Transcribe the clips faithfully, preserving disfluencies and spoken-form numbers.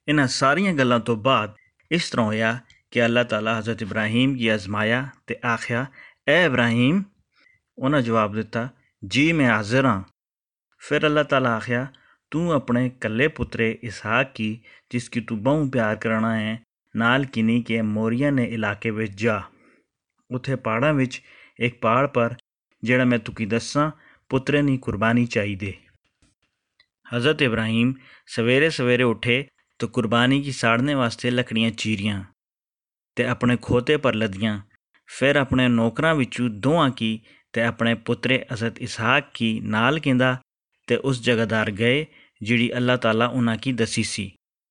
इन्हां सारियां गल्लां तो बाद इस तरह होया कि अल्लाह ताला हज़रत इब्राहीम गी आजमाया ते आख्या, ए इब्राहीम। उन्हें जवाब दिता, जी मैं हाजिर हाँ। फिर अल्लाह ताला आख्या, तू अपने कल्ले पुत्रे इसहाक की जिसकी तू बहु प्यार करना है नाल किनी के मोरिया ने इलाके विच जा। उत्थे पहाड़ां विच एक पहाड़ पर जेड़ा मैं तुकी दस्सां पुत्रे नी कुर्बानी चाहिए। हज़रत इब्राहीम सवेरे सवेरे उठे तो कुर्बानी की साड़ने वास्ते लकड़ियाँ चीरियां ते अपने खोते पर लदियां। फिर अपने नौकरां विचों दोआं की ते अपने पुत्रे हज़रत इसहाक की नाल केंदा ते उस जगहदार गए जिहड़ी अल्लाह ताला उन्हां की दसी सी।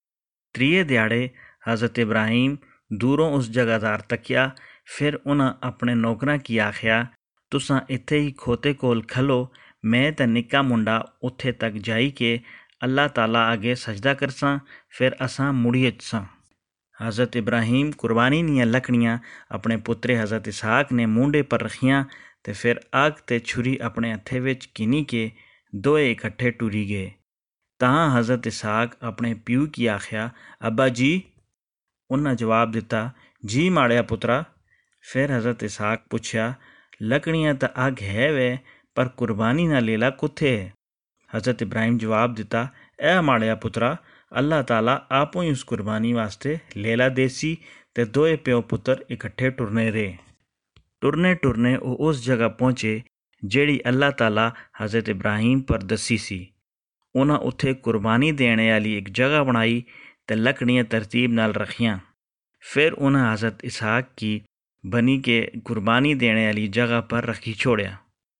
त्रीए दिहाड़े हज़रत इब्राहीम दूरों उस जगहदार तकिया। फिर उन्हां अपने नौकरां की आख्या, तुसां इत्थे ही खोते कोल खलो, मैं ते निक्का मुंडा उत्थे तक जाई के अल्लाह ताला अगे सजदा करसां, फिर असां मुड़ी अचसां। हज़रत इब्राहीम कुर्बानी दियां लकड़ियां अपने पुत्रे हज़रत इसहाक ने मूंढे पर रखियां ते फिर अग ते छुरी अपने हत्थे विच किनी के दोए इकट्ठे टुरी गए। तां हज़रत इसहाक अपने प्यू की आख्या, अब्बा जी। उन्हें जवाब दिता, जी माड़िया पुत्रा। फिर हज़रत इसहाक पुछया, लकड़ियां तो अग है वे पर कुर्बानी ना लेला कुत्थे है। हज़रत इब्राहीम जवाब दिता, ए माड़िया पुत्रा, अल्लाह ताला आपो ही उस कुर्बानी वास्ते लेला देसी ते दोए प्यो पुत्र इकट्ठे टुरने रहे। टुरने टुरने वो उस जगह पहुँचे जेड़ी अल्लाह ताला हज़रत इब्राहीम पर दसी सी। उन्हें उत्थे कुर्बानी देने वाली एक जगह बनाई ते लकड़ियाँ तरतीब नाल रखियां। फिर उन्हें हज़रत इसहाक की बनी के कुर्बानी देने वाली जगह पर रखी छोड़िया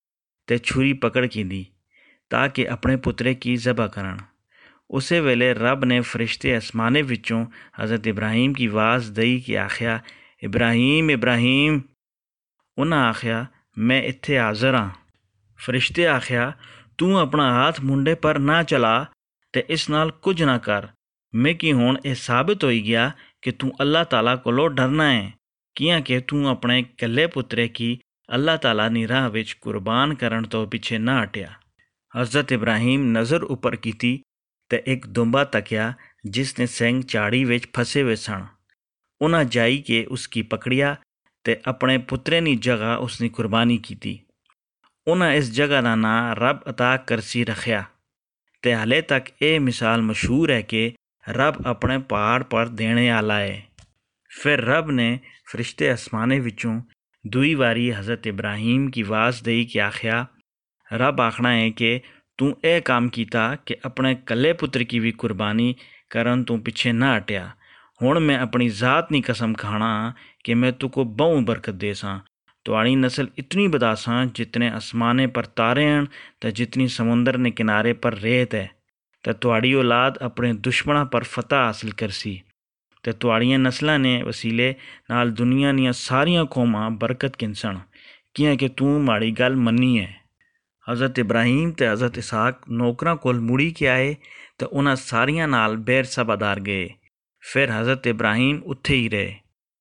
ते छुरी पकड़ की दी ताकि अपने पुत्रे की ज़बह करन। उसे वेले रब ने फरिश्ते आसमाने विचों हज़रत इब्राहीम की आवाज़ दई के आख्या, इब्राहीम इब्राहीम। उन्हें आख्या, मैं इत्थे हाज़र हाँ। फरिश्ते आख्या, तू अपना हाथ मुंडे पर ना चला ते इस नाल कुछ ना कर। मैं कि हुण यह साबित होई गया कि तू अल्लाह ताला कोलों डरना है, कियां कि तू अपने कल्ले पुत्रे की अल्लाह ताला दी राह विच कुर्बान करन तो पिछे ना हटिया। हज़रत इब्राहीम नज़र उपर कीती ते एक दुंबा तकिया जिसने सिंह झाड़ी विच फसे हुए सन। उन्हें जाई के उसकी पकड़िया ते अपने पुत्रे दी जगह उसकी कुर्बानी की। उन्हें इस जगह का नाम रब अता करसी रखिया ते हाले तक ये मिसाल मशहूर है कि रब अपने पहाड़ पर देने आला है। फिर रब ने फरिश्ते आसमाने विचों दुई वारी हज़रत इब्राहीम की आवाज़ दई के आख्या, रब आखना है कि तू यह काम किया कि अपने कल्ले पुत्र की भी कुर्बानी करन तू पिछे ना हटिया। हुण मैं अपनी ज़ात नी कसम खाना कि मैं तुको बहु बरकत देसां, तुहाड़ी नस्ल इतनी बदासां जितने आसमाने पर तारे हैं ते जितनी समुंदर ने किनारे पर रेत है, ते तुहाड़ी औलाद अपने दुश्मनां पर फतह हासिल करसी ते तुहाड़ियां नस्लां ने वसीले नाल दुनिया दीयां सारियां कौमां बरकत किनसन, कियां कि तू माड़ी गल मन्नी है। हज़रत इब्राहीम ते हज़रत इसहाक नौकरां कोल मुड़ी के आए ते उन्हां सारियां नाल बैर सभादार गए। फिर हज़रत इब्राहीम उत्थे ही रहे।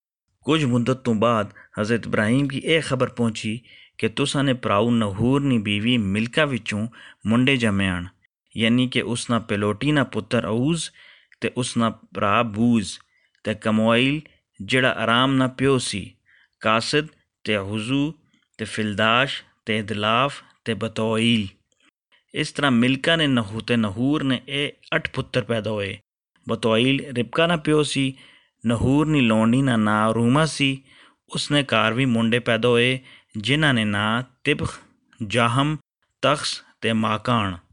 कुछ मुद्दत तो बाद हज़रत इब्राहीम की यह खबर पहुंची कि तुसां ने भराऊ नहूर नी बीवी मिल्का विचों मुंडे जमे हन, यानी कि उसना पेलोटी ना पुत्र औज ते उसना भरा बूज ते कमुआइल जिहड़ा आराम ना प्यो सी, कासद ते हुजू ते फिलदाश ते इदलाफ ते बतौईल। इस तरह मिल्का ने नहू ते नहूर ने यह अठ पुत्र पैदा होए। बतौईल रिबका ना प्यो सी। नहूर नी लौंडी ना ना रूमा सी। उसने घर भी मुंडे पैदा होए जिन्हां ने ना तिबख, जाहम, तख्स ते माकान।